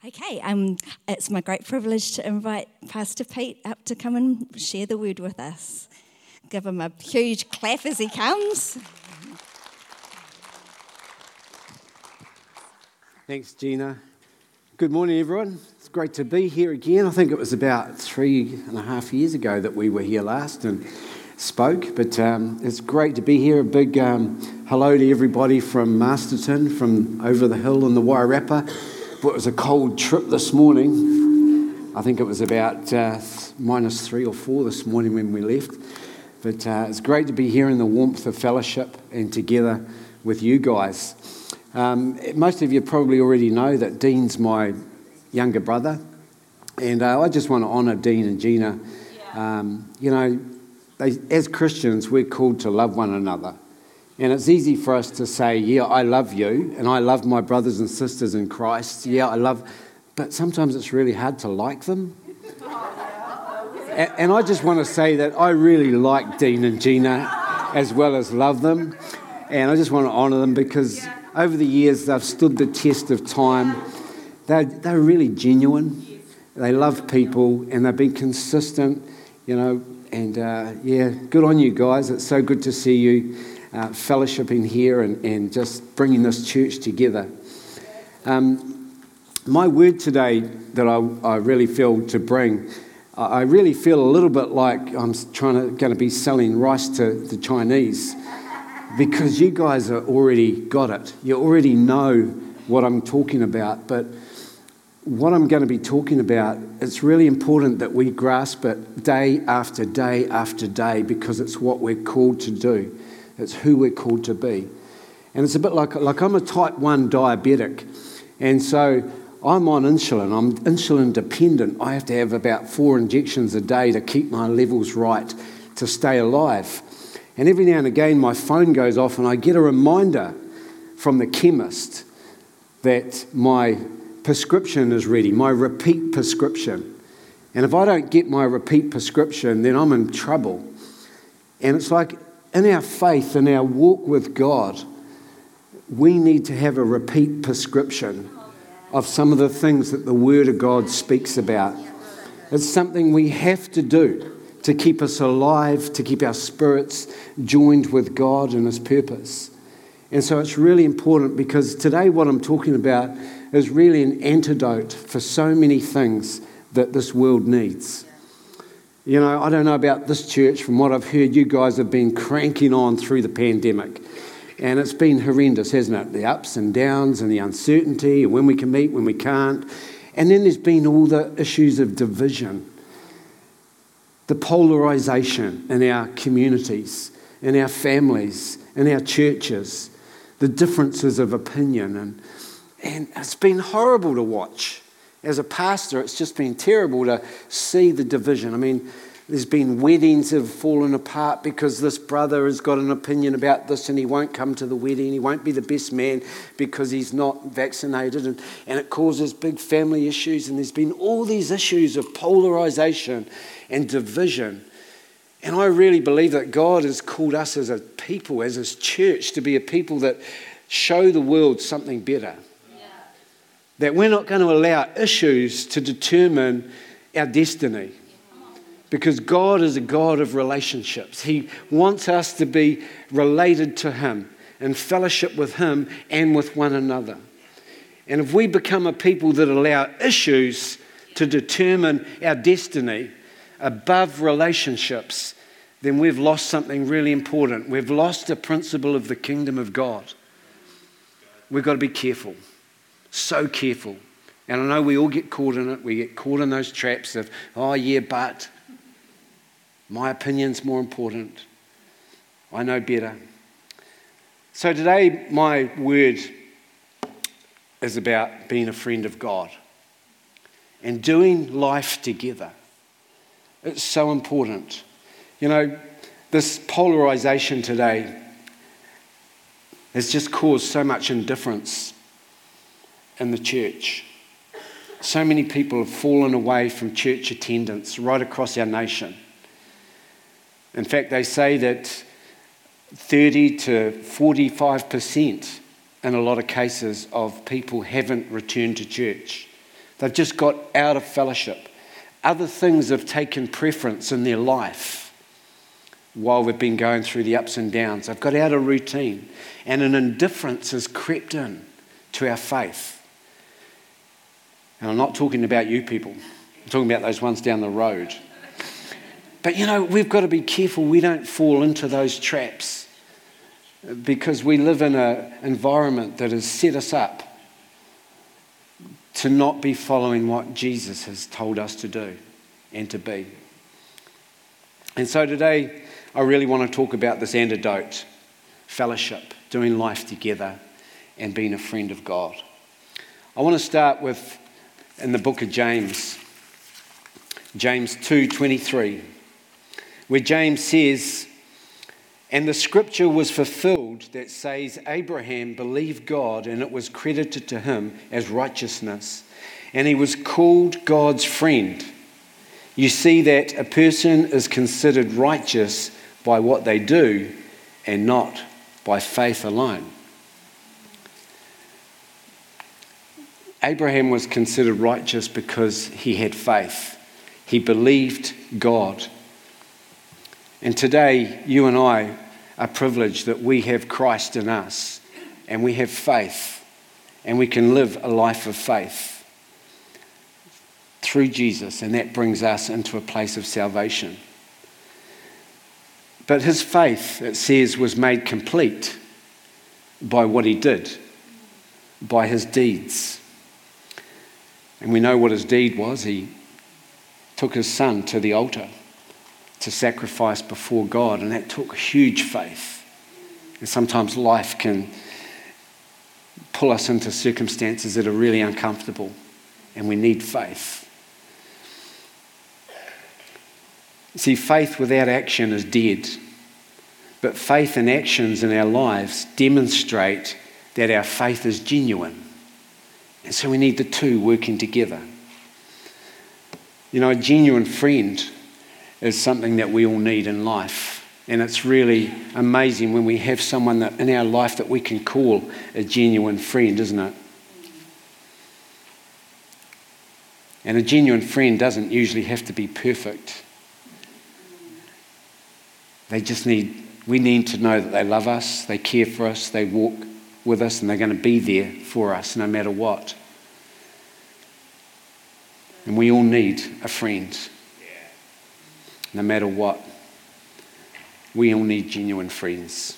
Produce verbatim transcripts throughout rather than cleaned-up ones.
Okay, um, it's my great privilege to invite Pastor Pete up to come and share the word with us. Give him a huge clap as he comes. Thanks, Gina. Good morning, everyone. It's great to be here again. I think it was about three and a half years ago that we were here last and spoke, but um, it's great to be here. A big um, hello to everybody from Masterton, from over the hill in the Wairarapa. But it was a cold trip this morning. I think it was about uh, minus three or four this morning when we left. But uh, it's great to be here in the warmth of fellowship and together with you guys. Um, most of you probably already know that Dean's my younger brother. And uh, I just want to honour Dean and Gina. Um, you know, they, as Christians, we're called to love one another. And it's easy for us to say, yeah, I love you, and I love my brothers and sisters in Christ. Yeah, I love, but sometimes it's really hard to like them. and, and I just want to say that I really like Dean and Gina as well as love them. And I just want to honour them because over the years they've stood the test of time. They're, they're really genuine. They love people and they've been consistent, you know. And uh, yeah, good on you guys. It's so good to see you. Uh, fellowshipping here and, and just bringing this church together. Um, my word today that I, I really feel to bring, I really feel a little bit like I'm trying to going to be selling rice to the Chinese because you guys are already got it. You already know what I'm talking about, but what I'm going to be talking about, it's really important that we grasp it day after day after day because it's what we're called to do. It's who we're called to be. And it's a bit like, like I'm a type one diabetic. And so I'm on insulin. I'm insulin dependent. I have to have about four injections a day to keep my levels right to stay alive. And every now and again, my phone goes off and I get a reminder from the chemist that my prescription is ready, my repeat prescription. And if I don't get my repeat prescription, then I'm in trouble. And it's like, in our faith, in our walk with God, we need to have a repeat prescription of some of the things that the Word of God speaks about. It's something we have to do to keep us alive, to keep our spirits joined with God and His purpose. And so it's really important because today what I'm talking about is really an antidote for so many things that this world needs. You know, I don't know about this church. From what I've heard, you guys have been cranking on through the pandemic. And it's been horrendous, hasn't it? The ups and downs and the uncertainty and when we can meet, when we can't. And then there's been all the issues of division, the polarisation in our communities, in our families, in our churches, the differences of opinion. And, and it's been horrible to watch. As a pastor, it's just been terrible to see the division. I mean, there's been weddings that have fallen apart because this brother has got an opinion about this and he won't come to the wedding. He won't be the best man because he's not vaccinated. And, and it causes big family issues. And there's been all these issues of polarisation and division. And I really believe that God has called us as a people, as His church, to be a people that show the world something better. That we're not going to allow issues to determine our destiny. Because God is a God of relationships. He wants us to be related to Him and fellowship with Him and with one another. And if we become a people that allow issues to determine our destiny above relationships, then we've lost something really important. We've lost the principle of the kingdom of God. We've got to be careful. So careful. And I know we all get caught in it. We get caught in those traps of, oh yeah, but my opinion's more important. I know better. So today my word is about being a friend of God and doing life together. It's so important. You know, this polarisation today has just caused so much indifference in the church. So many people have fallen away from church attendance right across our nation. In fact, they say that thirty to forty-five percent in a lot of cases of people haven't returned to church. They've just got out of fellowship. Other things have taken preference in their life while we've been going through the ups and downs. They've got out of routine, and an indifference has crept in to our faith. And I'm not talking about you people. I'm talking about those ones down the road. But, you know, we've got to be careful we don't fall into those traps, because we live in an environment that has set us up to not be following what Jesus has told us to do and to be. And so today, I really want to talk about this antidote, fellowship, doing life together and being a friend of God. I want to start with, in the book of James, James two twenty-three, where James says, "And the scripture was fulfilled that says, Abraham believed God, and it was credited to him as righteousness, and he was called God's friend. You see that a person is considered righteous by what they do and not by faith alone." Abraham was considered righteous because he had faith. He believed God. And today, you and I are privileged that we have Christ in us, and we have faith, and we can live a life of faith through Jesus, and that brings us into a place of salvation. But his faith, it says, was made complete by what he did, by his deeds. And we know what his deed was. He took his son to the altar to sacrifice before God, and that took huge faith. And sometimes life can pull us into circumstances that are really uncomfortable, and we need faith. See, faith without action is dead, but faith and actions in our lives demonstrate that our faith is genuine. And so we need the two working together. You know, a genuine friend is something that we all need in life. And it's really amazing when we have someone that in our life that we can call a genuine friend, isn't it? And a genuine friend doesn't usually have to be perfect. They just need, we need to know that they love us, they care for us, they walk with us, and they're going to be there for us no matter what. And we all need a friend. No matter what. We all need genuine friends.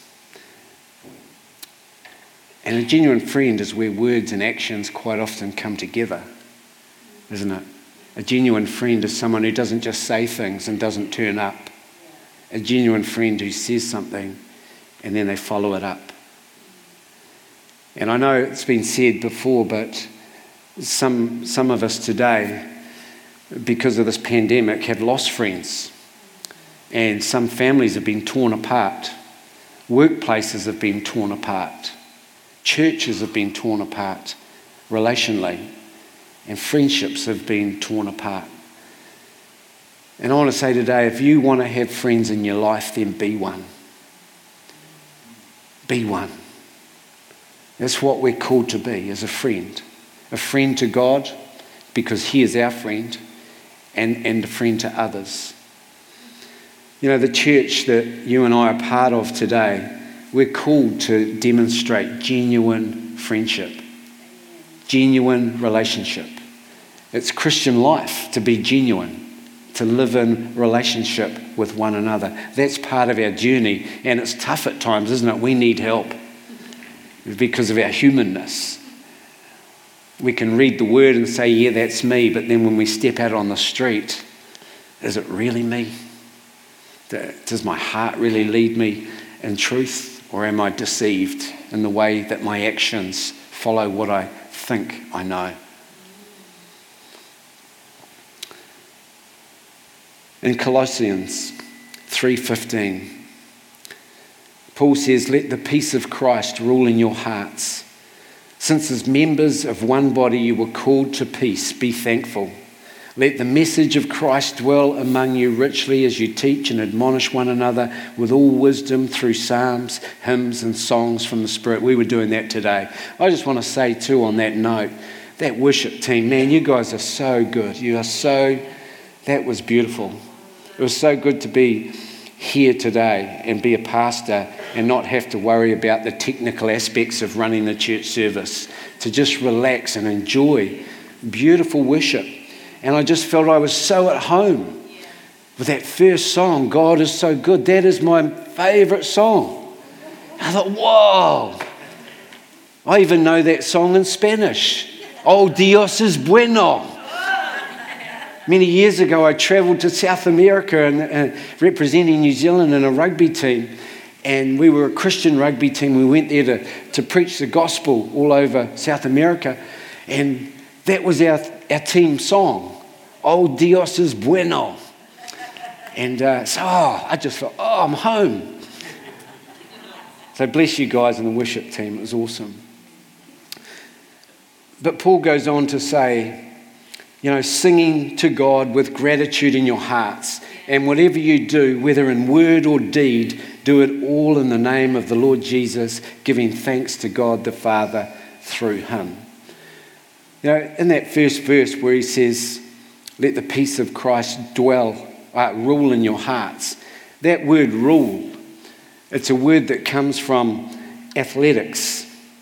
And a genuine friend is where words and actions quite often come together, isn't it? A genuine friend is someone who doesn't just say things and doesn't turn up. A genuine friend who says something and then they follow it up. And I know it's been said before, but some some of us today, because of this pandemic, have lost friends. And some families have been torn apart. Workplaces have been torn apart. Churches have been torn apart relationally. And friendships have been torn apart. And I want to say today, if you want to have friends in your life, then be one. Be one. That's what we're called to be, as a friend. A friend to God, because he is our friend, and, and a friend to others. You know, the church that you and I are part of today, we're called to demonstrate genuine friendship, genuine relationship. It's Christian life to be genuine, to live in relationship with one another. That's part of our journey, and it's tough at times, isn't it? We need help because of our humanness. We can read the word and say, yeah, that's me, but then when we step out on the street, is it really me? Does my heart really lead me in truth, or am I deceived in the way that my actions follow what I think I know? In Colossians three fifteen, Paul says, "Let the peace of Christ rule in your hearts. Since as members of one body you were called to peace, be thankful. Let the message of Christ dwell among you richly as you teach and admonish one another with all wisdom through psalms, hymns and songs from the Spirit." We were doing that today. I just want to say too on that note that worship team, man, you guys are so good. You are so, that was beautiful. It was so good to be here today and be a pastor and not have to worry about the technical aspects of running the church service, to just relax and enjoy beautiful worship. And I just felt I was so at home with that first song, God is so good. That is my favourite song. I thought, whoa. I even know that song in Spanish. Oh, Dios es bueno. Many years ago, I travelled to South America and uh, representing New Zealand in a rugby team. And we were a Christian rugby team. We went there to, to preach the gospel all over South America. And that was our, our team song. Oh, Dios es bueno. And uh, so oh, I just felt, oh, I'm home. So bless you guys in the worship team. It was awesome. But Paul goes on to say, you know, singing to God with gratitude in your hearts. And whatever you do, whether in word or deed, do it all in the name of the Lord Jesus, giving thanks to God the Father through him. You know, in that first verse where he says, let the peace of Christ dwell, uh, rule in your hearts. That word rule, it's a word that comes from athletics.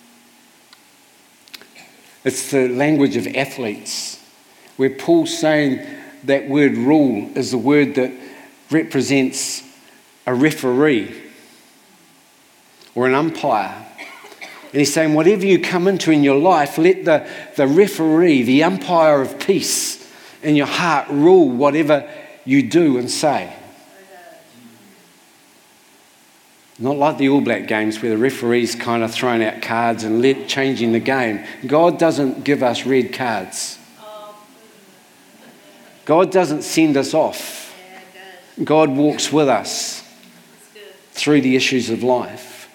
It's the language of athletes, where Paul's saying that word rule is the word that represents a referee or an umpire. And he's saying, whatever you come into in your life, let the, the referee, the umpire of peace in your heart rule whatever you do and say. Not like the All Black games where the referee's kind of throwing out cards and let, changing the game. God doesn't give us red cards. God doesn't send us off. God walks with us through the issues of life.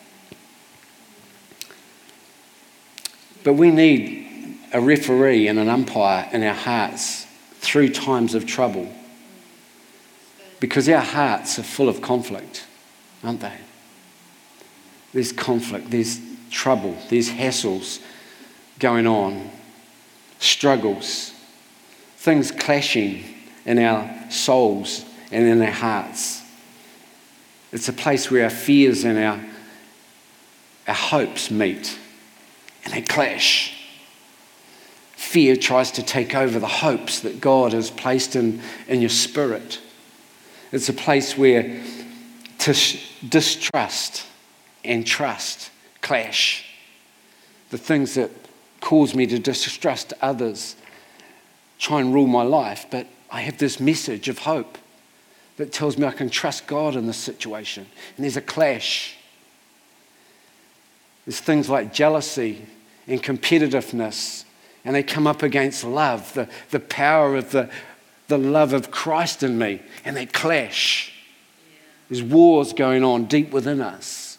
But we need a referee and an umpire in our hearts through times of trouble, because our hearts are full of conflict, aren't they? There's conflict, there's trouble, there's hassles going on, struggles, things clashing in our souls and in our hearts. It's a place where our fears and our, our hopes meet and they clash. Fear tries to take over the hopes that God has placed in, in your spirit. It's a place where tis, distrust and trust clash. The things that cause me to distrust others try and rule my life, but I have this message of hope that tells me I can trust God in this situation. And there's a clash. There's things like jealousy and competitiveness, and they come up against love, the, the power of the, the love of Christ in me, and they clash. There's wars going on deep within us.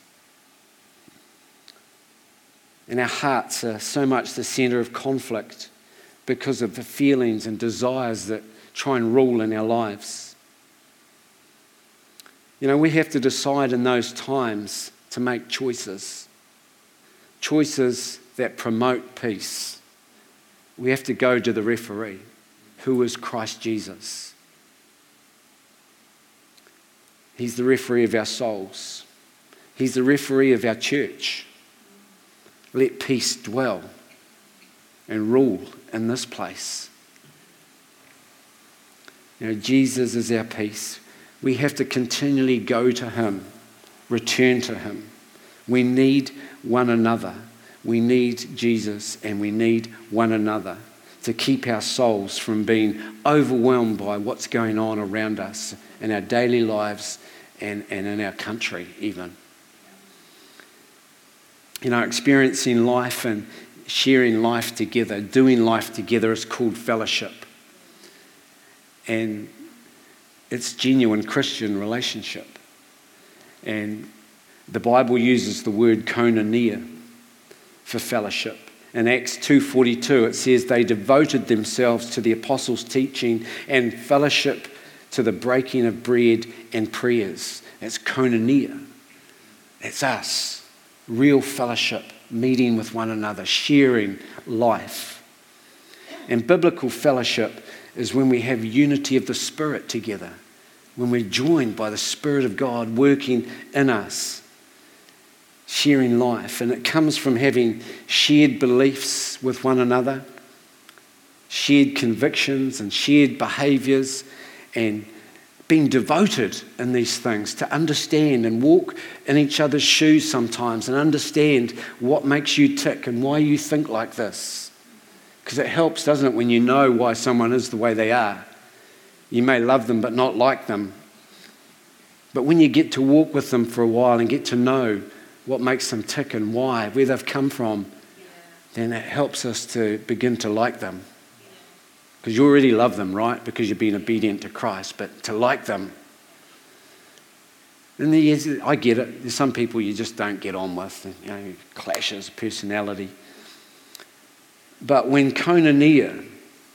And our hearts are so much the centre of conflict because of the feelings and desires that try and rule in our lives. You know, we have to decide in those times to make choices. Choices that promote peace. We have to go to the referee, who is Christ Jesus. He's the referee of our souls. He's the referee of our church. Let peace dwell and rule in this place. You know, Jesus is our peace. We have to continually go to him, return to him. We need one another. We need Jesus and we need one another to keep our souls from being overwhelmed by what's going on around us in our daily lives and, and in our country even. You know, experiencing life and sharing life together, doing life together is called fellowship. And it's genuine Christian relationship. And the Bible uses the word koinonia for fellowship. In Acts two forty-two, it says they devoted themselves to the apostles' teaching and fellowship, to the breaking of bread and prayers. That's koinonia. That's us. Real fellowship, meeting with one another, sharing life. And biblical fellowship is when we have unity of the Spirit together, when we're joined by the Spirit of God working in us, sharing life. And it comes from having shared beliefs with one another, shared convictions and shared behaviours, and being devoted in these things to understand and walk in each other's shoes sometimes and understand what makes you tick and why you think like this. Because it helps, doesn't it, when you know why someone is the way they are. You may love them but not like them. But when you get to walk with them for a while and get to know what makes them tick and why, where they've come from, then it helps us to begin to like them. Because you already love them, right? Because you've been obedient to Christ. But to like them. And the, I get it. There's some people you just don't get on with. You know, clashes, personality. But when koinonia,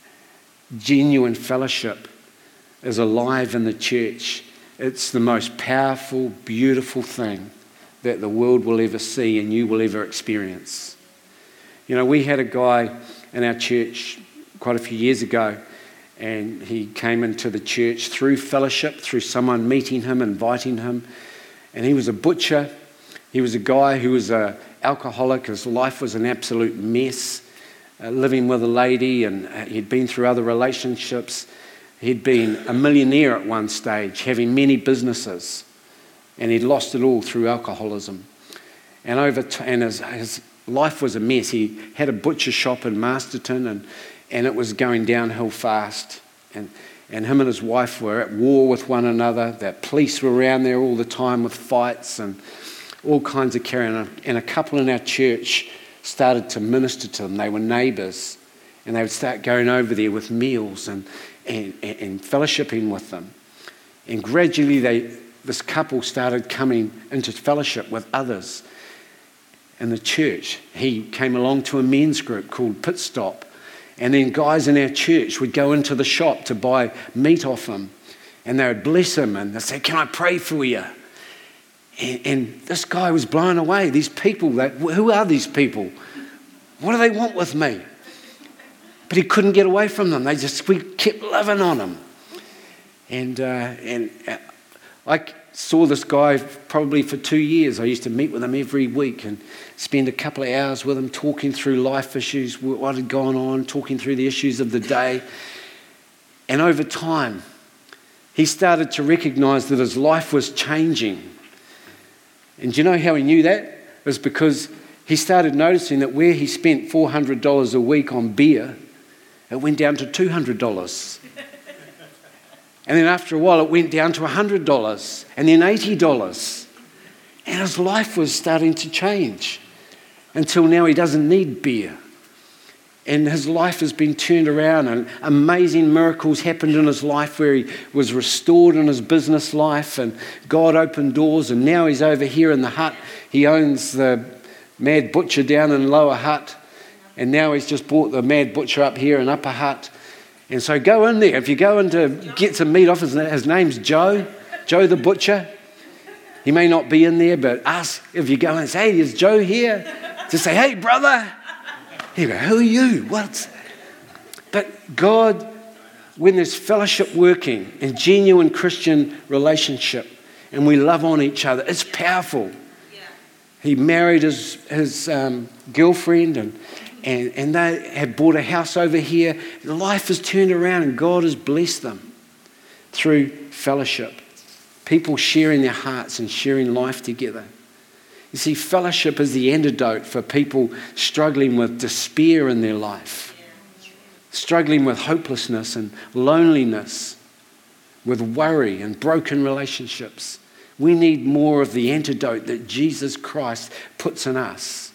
genuine fellowship, is alive in the church, it's the most powerful, beautiful thing that the world will ever see and you will ever experience. You know, we had a guy in our church quite a few years ago, and he came into the church through fellowship, through someone meeting him, inviting him, and he was a butcher. He was a guy who was an alcoholic. His life was an absolute mess, uh, living with a lady, and uh, he'd been through other relationships. He'd been a millionaire at one stage, having many businesses, and he'd lost it all through alcoholism. And over t- and his, his life was a mess. He had a butcher shop in Masterton, and, and it was going downhill fast. And, and him and his wife were at war with one another. The police were around there all the time with fights and all kinds of carrying on. And a couple in our church started to minister to them. They were neighbours, and they would start going over there with meals and And, and, and fellowshipping with them. And gradually they, this couple started coming into fellowship with others in the church. He came along to a men's group called Pit Stop. And then guys in our church would go into the shop to buy meat off him. And they would bless him and they'd say, "Can I pray for you?" And, and this guy was blown away. These people, they, who are these people? What do they want with me? But he couldn't get away from them. They just, we kept living on him. And uh, and I saw this guy probably for two years. I used to meet with him every week and spend a couple of hours with him talking through life issues, what had gone on, talking through the issues of the day. And over time, he started to recognize that his life was changing. And do you know how he knew that? It was because he started noticing that where he spent four hundred dollars a week on beer, it went down to two hundred dollars. And then after a while, it went down to one hundred dollars and then eighty dollars. And his life was starting to change until now he doesn't need beer. And his life has been turned around and amazing miracles happened in his life where he was restored in his business life and God opened doors, and now he's over here in the hut. He owns the Mad Butcher down in Lower Hutt. And now he's just bought the Mad Butcher up here in Upper Hutt. And so go in there. If you go in to get some meat off, his, his name's Joe, Joe the Butcher. He may not be in there, but ask if you go and say, "Hey, is Joe here?" Just say, "Hey, brother." He'll go, "Who are you? What?" But God, when there's fellowship working and genuine Christian relationship and we love on each other, it's powerful. He married his, his um, girlfriend and And, and they have bought a house over here. Life has turned around and God has blessed them through fellowship. People sharing their hearts and sharing life together. You see, fellowship is the antidote for people struggling with despair in their life, struggling with hopelessness and loneliness, with worry and broken relationships. We need more of the antidote that Jesus Christ puts in us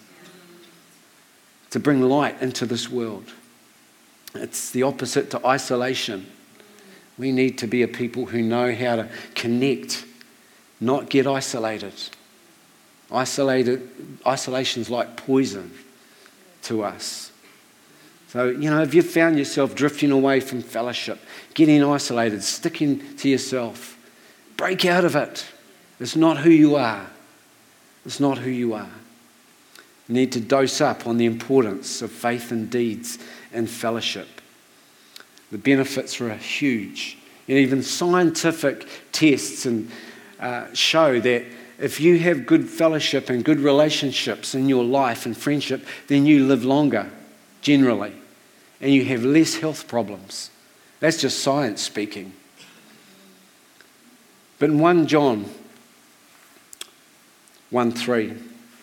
to bring light into this world. It's the opposite to isolation. We need to be a people who know how to connect, not get isolated. Isolated, isolation's like poison to us. So, you know, if you've found yourself drifting away from fellowship, getting isolated, sticking to yourself, break out of it. It's not who you are. It's not who you are. You need to dose up on the importance of faith and deeds and fellowship. The benefits are huge. And even scientific tests and uh, show that if you have good fellowship and good relationships in your life and friendship, then you live longer, generally, and you have less health problems. That's just science speaking. But in First John one three,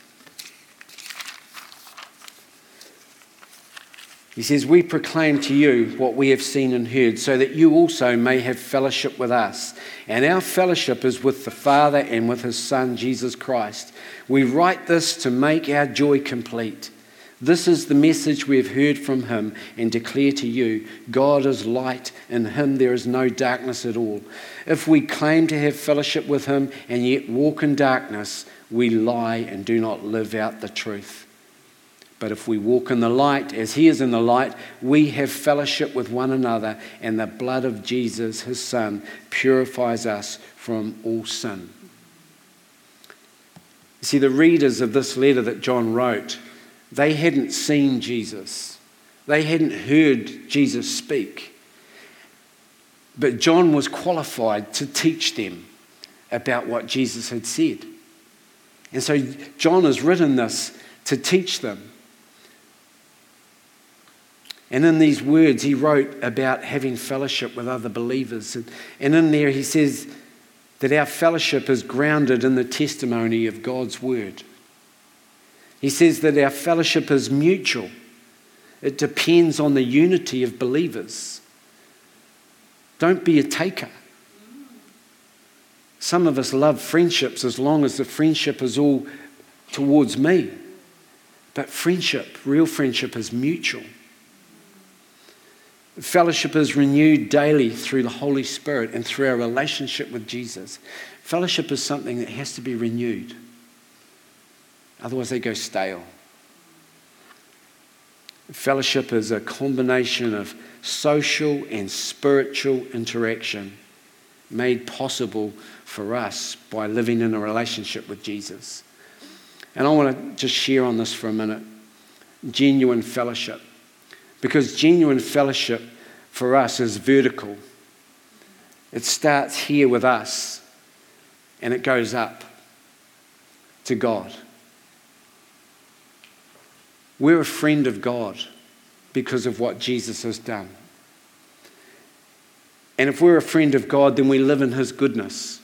he says, "We proclaim to you what we have seen and heard, so that you also may have fellowship with us. And our fellowship is with the Father and with his Son, Jesus Christ. We write this to make our joy complete. This is the message we have heard from him and declare to you. God is light. In him there is no darkness at all. If we claim to have fellowship with him and yet walk in darkness, we lie and do not live out the truth. But if we walk in the light, as he is in the light, we have fellowship with one another, and the blood of Jesus, his Son, purifies us from all sin." You see, the readers of this letter that John wrote, they hadn't seen Jesus. They hadn't heard Jesus speak. But John was qualified to teach them about what Jesus had said. And so John has written this to teach them. And in these words, he wrote about having fellowship with other believers. And, and in there, he says that our fellowship is grounded in the testimony of God's word. He says that our fellowship is mutual. It depends on the unity of believers. Don't be a taker. Some of us love friendships as long as the friendship is all towards me. But friendship, real friendship, is mutual. Fellowship is renewed daily through the Holy Spirit and through our relationship with Jesus. Fellowship is something that has to be renewed. Otherwise they go stale. Fellowship is a combination of social and spiritual interaction made possible for us by living in a relationship with Jesus. And I want to just share on this for a minute. Genuine fellowship. Because genuine fellowship for us is vertical. It starts here with us and it goes up to God. We're a friend of God because of what Jesus has done. And if we're a friend of God, then we live in his goodness.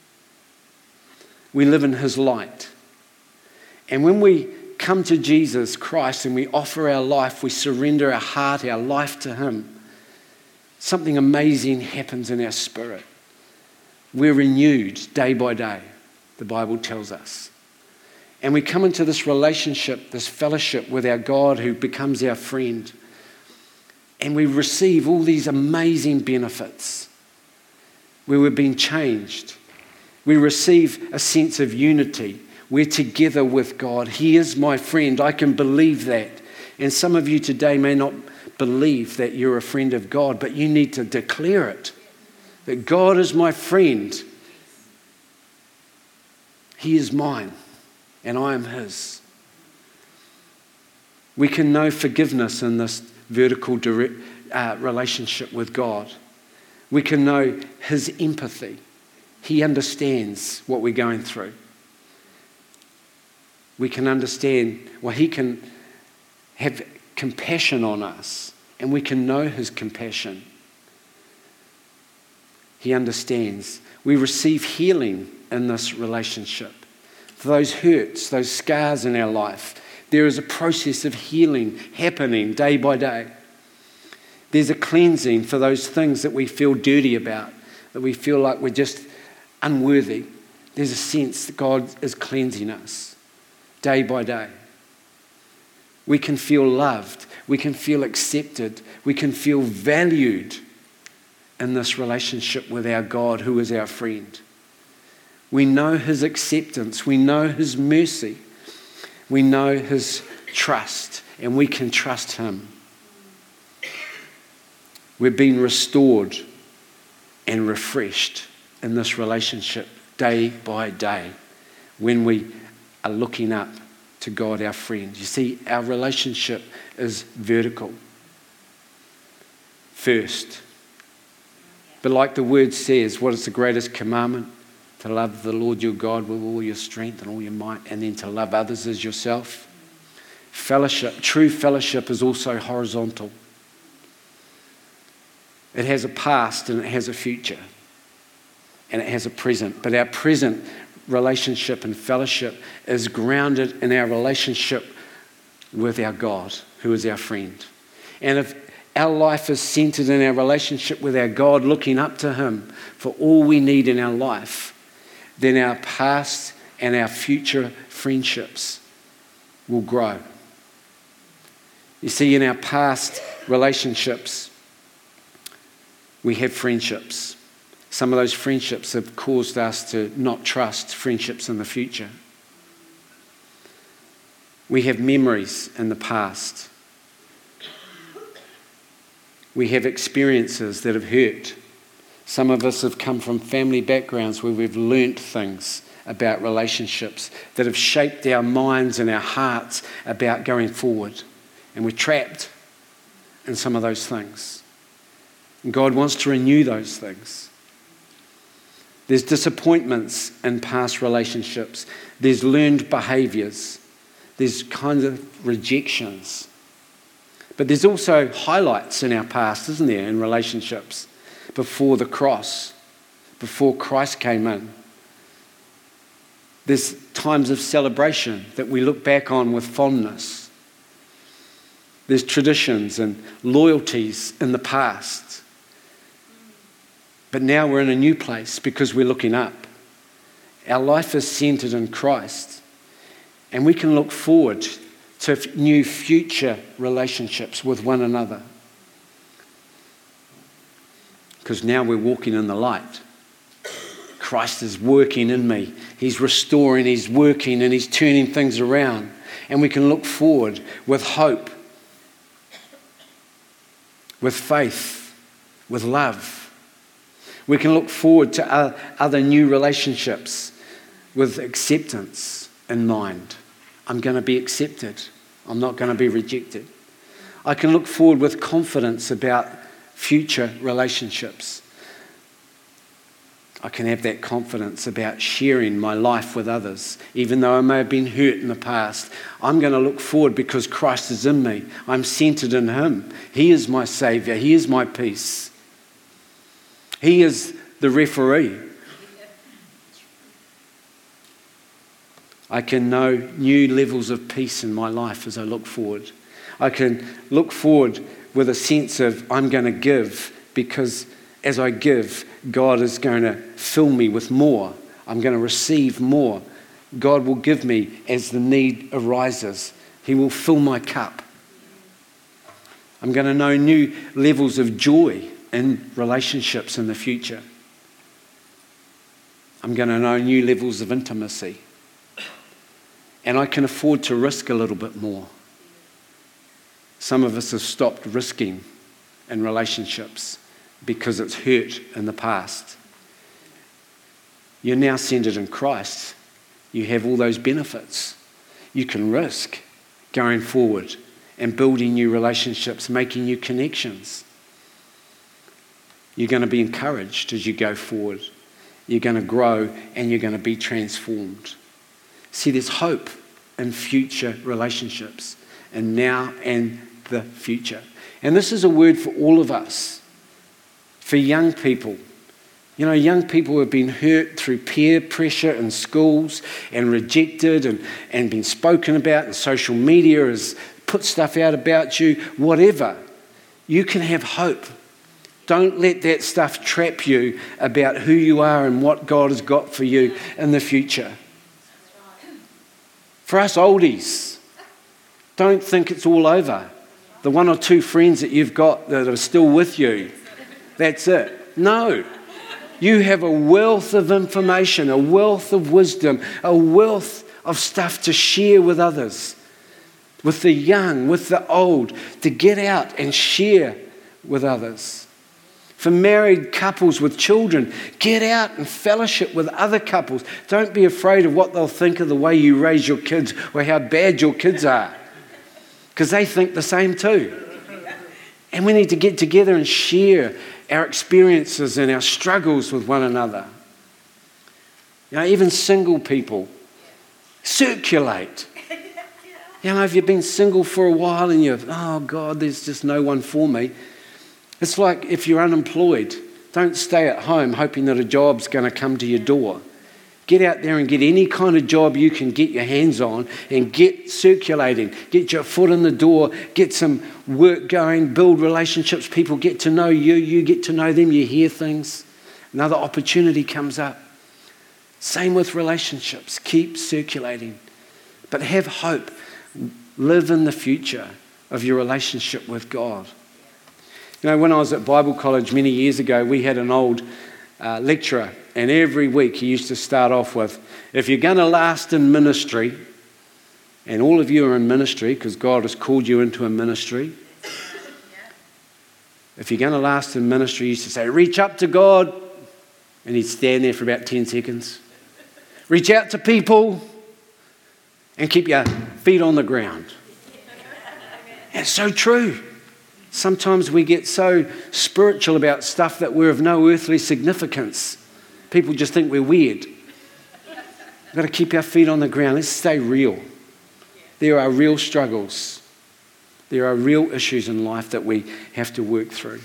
We live in his light. And when we come to Jesus Christ and we offer our life, we surrender our heart, our life to him, something amazing happens in our spirit. We're renewed day by day, the Bible tells us. And we come into this relationship, this fellowship with our God who becomes our friend. And we receive all these amazing benefits where we're being changed. We receive a sense of unity. We're together with God. He is my friend. I can believe that. And some of you today may not believe that you're a friend of God, but you need to declare it. That God is my friend. He is mine, and I am his. We can know forgiveness in this vertical direct, uh, relationship with God. We can know his empathy. He understands what we're going through. We can understand, well, he can have compassion on us, and we can know his compassion. He understands. We receive healing in this relationship. For those hurts, those scars in our life, there is a process of healing happening day by day. There's a cleansing for those things that we feel dirty about, that we feel like we're just unworthy. There's a sense that God is cleansing us day by day. We can feel loved. We can feel accepted. We can feel valued in this relationship with our God who is our friend. We know his acceptance. We know his mercy. We know his trust, and we can trust him. We're being restored and refreshed in this relationship day by day when we are looking up to God, our friend. You see, our relationship is vertical. first. But like the word says, what is the greatest commandment? To love the Lord your God with all your strength and all your might, and then to love others as yourself. Fellowship, true fellowship is also horizontal. It has a past and it has a future. And it has a present. But our present relationship and fellowship is grounded in our relationship with our God, who is our friend. And if our life is centered in our relationship with our God, looking up to him for all we need in our life, then our past and our future friendships will grow. You see, in our past relationships, we have friendships. Some of those friendships have caused us to not trust friendships in the future. We have memories in the past. We have experiences that have hurt. Some of us have come from family backgrounds where we've learnt things about relationships that have shaped our minds and our hearts about going forward. And we're trapped in some of those things. And God wants to renew those things. There's disappointments in past relationships. There's learned behaviours. There's kind of rejections. But there's also highlights in our past, isn't there, in relationships before the cross, before Christ came in. There's times of celebration that we look back on with fondness. There's traditions and loyalties in the past. But now we're in a new place because we're looking up. Our life is centered in Christ. And we can look forward to new future relationships with one another. Because now we're walking in the light. Christ is working in me. He's restoring, he's working, and he's turning things around. And we can look forward with hope, with faith, with love. We can look forward to other new relationships with acceptance in mind. I'm going to be accepted. I'm not going to be rejected. I can look forward with confidence about future relationships. I can have that confidence about sharing my life with others. Even though I may have been hurt in the past, I'm going to look forward because Christ is in me. I'm centered in him. He is my saviour. He is my peace. He is the referee. I can know new levels of peace in my life as I look forward. I can look forward with a sense of I'm going to give, because as I give, God is going to fill me with more. I'm going to receive more. God will give me as the need arises. He will fill my cup. I'm going to know new levels of joy in relationships in the future. I'm going to know new levels of intimacy. And I can afford to risk a little bit more. Some of us have stopped risking in relationships because it's hurt in the past. You're now centered in Christ. You have all those benefits. You can risk going forward and building new relationships, making new connections. You're going to be encouraged as you go forward. You're going to grow and you're going to be transformed. See, there's hope in future relationships, and now and the future. And this is a word for all of us, for young people. You know, young people have been hurt through peer pressure in schools and rejected and, and been spoken about, and social media has put stuff out about you, whatever. You can have hope. Don't let that stuff trap you about who you are and what God has got for you in the future. For us oldies, don't think it's all over. The one or two friends that you've got that are still with you, that's it. No. You have a wealth of information, a wealth of wisdom, a wealth of stuff to share with others, with the young, with the old, to get out and share with others. For married couples with children, get out and fellowship with other couples. Don't be afraid of what they'll think of the way you raise your kids or how bad your kids are, because they think the same too. And we need to get together and share our experiences and our struggles with one another. You know, even single people, circulate. You know, if you've been single for a while and you're, oh God, there's just no one for me. It's like if you're unemployed, don't stay at home hoping that a job's going to come to your door. Get out there and get any kind of job you can get your hands on and get circulating. Get your foot in the door, get some work going, build relationships. People get to know you, you get to know them, you hear things. Another opportunity comes up. Same with relationships. Keep circulating. But have hope. Live in the future of your relationship with God. You know, when I was at Bible college many years ago, we had an old uh, lecturer, and every week he used to start off with, if you're going to last in ministry, and all of you are in ministry because God has called you into a ministry, if you're going to last in ministry, he used to say, reach up to God, and he'd stand there for about ten seconds. Reach out to people, and keep your feet on the ground. It's so true. Sometimes we get so spiritual about stuff that we're of no earthly significance. People just think we're weird. We've got to keep our feet on the ground. Let's stay real. There are real struggles. There are real issues in life that we have to work through.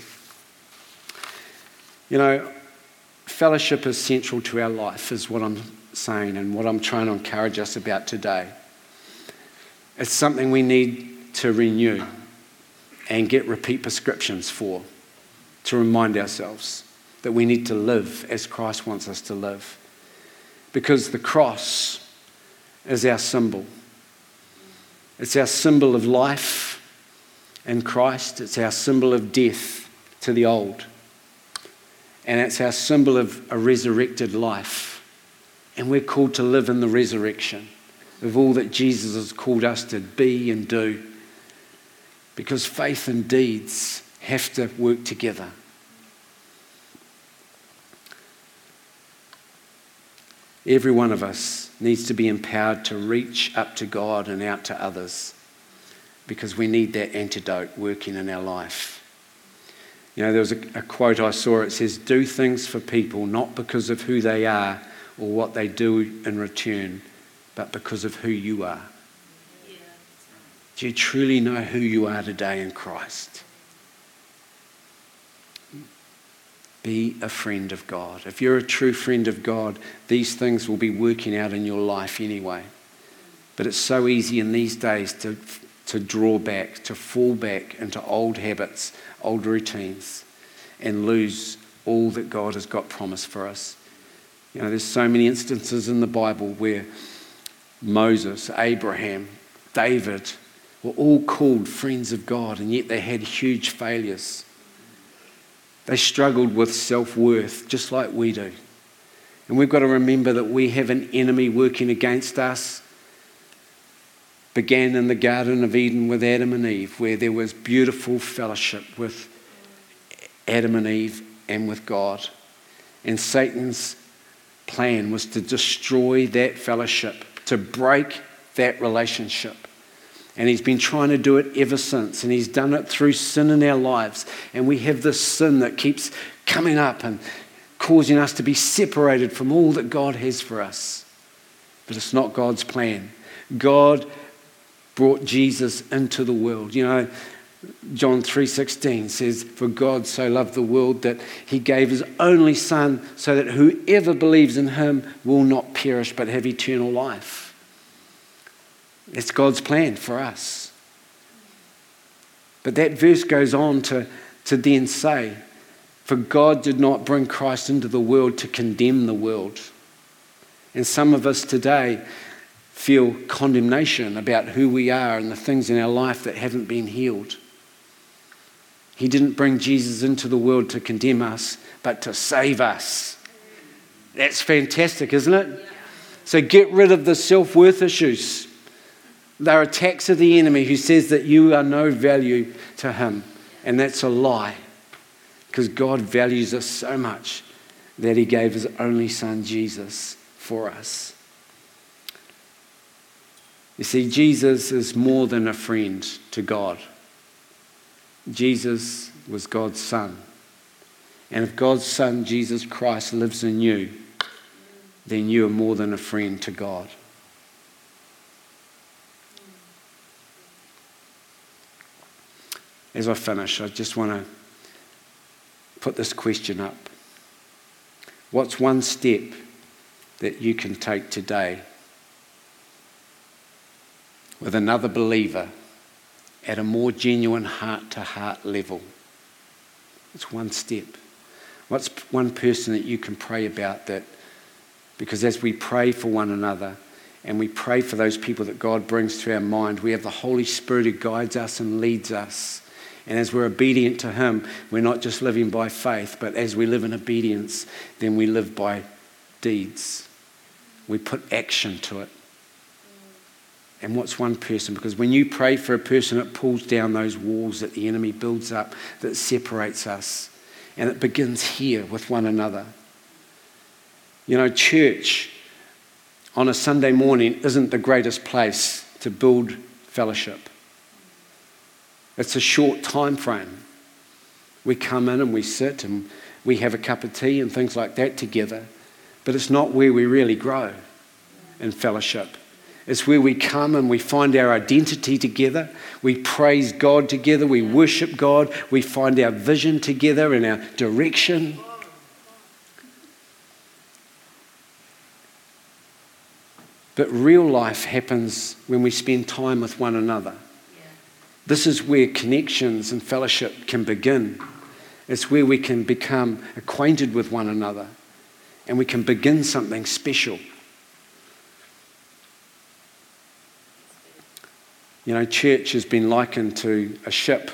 You know, fellowship is central to our life, is what I'm saying and what I'm trying to encourage us about today. It's something we need to renew and get repeat prescriptions for, to remind ourselves that we need to live as Christ wants us to live. Because the cross is our symbol. It's our symbol of life in Christ. It's our symbol of death to the old. And it's our symbol of a resurrected life. And we're called to live in the resurrection of all that Jesus has called us to be and do. Because faith and deeds have to work together. Every one of us needs to be empowered to reach up to God and out to others, because we need that antidote working in our life. You know, there was a, a quote I saw, it says, do things for people not because of who they are or what they do in return, but because of who you are. Yeah. Do you truly know who you are today in Christ? Be a friend of God. If you're a true friend of God, these things will be working out in your life anyway. But it's so easy in these days to, to draw back, to fall back into old habits, old routines, and lose all that God has got promised for us. You know, there's so many instances in the Bible where Moses, Abraham, David were all called friends of God, and yet they had huge failures. They struggled with self-worth just like we do. And we've got to remember that we have an enemy working against us. Began in the Garden of Eden with Adam and Eve, where there was beautiful fellowship with Adam and Eve and with God. And Satan's plan was to destroy that fellowship, to break that relationship. And he's been trying to do it ever since. And he's done it through sin in our lives. And we have this sin that keeps coming up and causing us to be separated from all that God has for us. But it's not God's plan. God brought Jesus into the world. You know, John three sixteen says, for God so loved the world that he gave his only son so that whoever believes in him will not perish but have eternal life. It's God's plan for us. But that verse goes on to, to then say, for God did not bring Christ into the world to condemn the world. And some of us today feel condemnation about who we are and the things in our life that haven't been healed. He didn't bring Jesus into the world to condemn us, but to save us. That's fantastic, isn't it? So get rid of the self-worth issues. They're attacks of the enemy who says that you are no value to him. And that's a lie. Because God values us so much that he gave his only son, Jesus, for us. You see, Jesus is more than a friend to God. Jesus was God's Son. And if God's Son, Jesus Christ, lives in you, then you are more than a friend to God. As I finish, I just want to put this question up. What's one step that you can take today with another believer at a more genuine heart-to-heart level? It's one step. What's one person that you can pray about that, because as we pray for one another and we pray for those people that God brings to our mind, we have the Holy Spirit who guides us and leads us. And as we're obedient to Him, we're not just living by faith, but as we live in obedience, then we live by deeds. We put action to it. And what's one person? Because when you pray for a person, it pulls down those walls that the enemy builds up that separates us. And it begins here with one another. You know, church on a Sunday morning isn't the greatest place to build fellowship. It's a short time frame. We come in and we sit and we have a cup of tea and things like that together. But it's not where we really grow in fellowship. It's where we come and we find our identity together. We praise God together. We worship God. We find our vision together and our direction. But real life happens when we spend time with one another. This is where connections and fellowship can begin. It's where we can become acquainted with one another and we can begin something special. You know, church has been likened to a ship.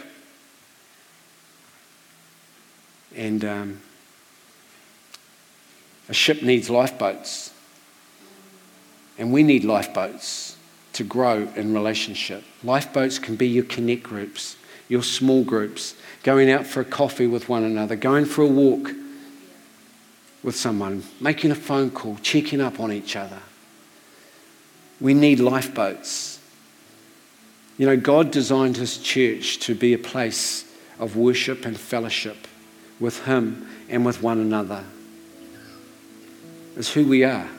And um, a ship needs lifeboats. And we need lifeboats to grow in relationship. Lifeboats can be your connect groups, your small groups, going out for a coffee with one another, going for a walk with someone, making a phone call, checking up on each other. We need lifeboats. You know, God designed His church to be a place of worship and fellowship with Him and with one another. It's who we are.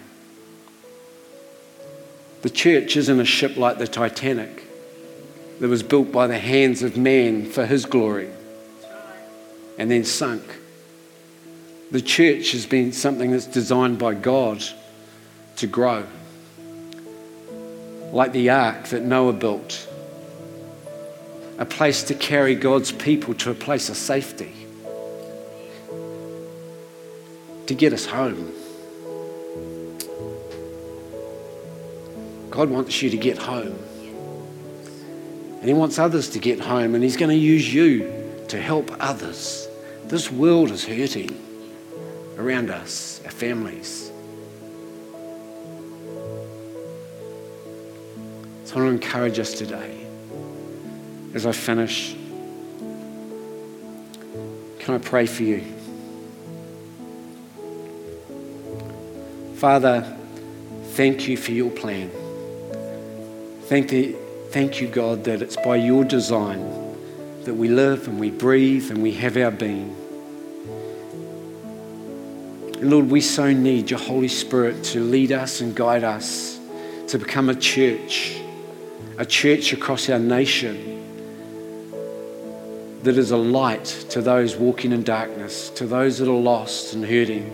The church isn't a ship like the Titanic that was built by the hands of man for His glory and then sunk. The church has been something that's designed by God to grow. Like the ark that Noah built. A place to carry God's people to a place of safety. To get us home. God wants you to get home. And He wants others to get home. And He's going to use you to help others. This world is hurting around us, our families. So I want to encourage us today. As I finish, can I pray for you? Father, thank you for your plan. Thank, the, thank you, God, that it's by your design that we live and we breathe and we have our being. And Lord, we so need your Holy Spirit to lead us and guide us to become a church, a church across our nation that is a light to those walking in darkness, to those that are lost and hurting.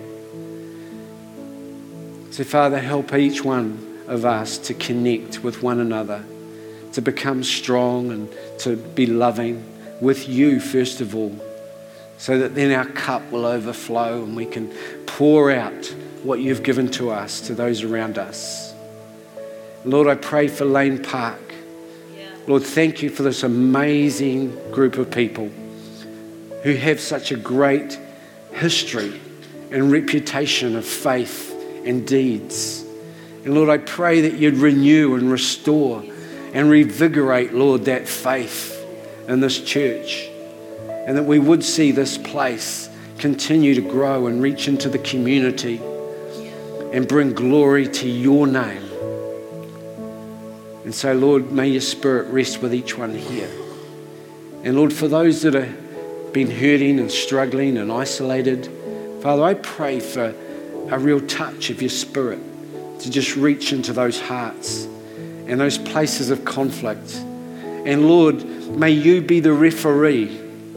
So, Father, help each one of us to connect with one another, to become strong and to be loving with you first of all, so that then our cup will overflow and we can pour out what you've given to us to those around us. Lord, I pray for Lane Park. Lord, thank you for this amazing group of people who have such a great history and reputation of faith and deeds. And Lord, I pray that you'd renew and restore and revigorate, Lord, that faith in this church. And that we would see this place continue to grow and reach into the community and bring glory to your name. And so, Lord, may your Spirit rest with each one here. And Lord, for those that have been hurting and struggling and isolated, Father, I pray for a real touch of your Spirit to just reach into those hearts and those places of conflict. And Lord, may you be the referee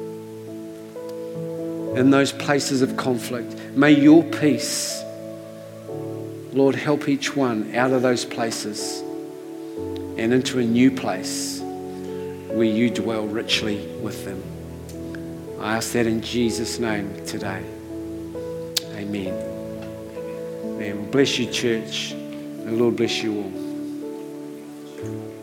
in those places of conflict. May your peace, Lord, help each one out of those places and into a new place where you dwell richly with them. I ask that in Jesus' name today. Amen. Amen. Bless you, church. And the Lord bless you all.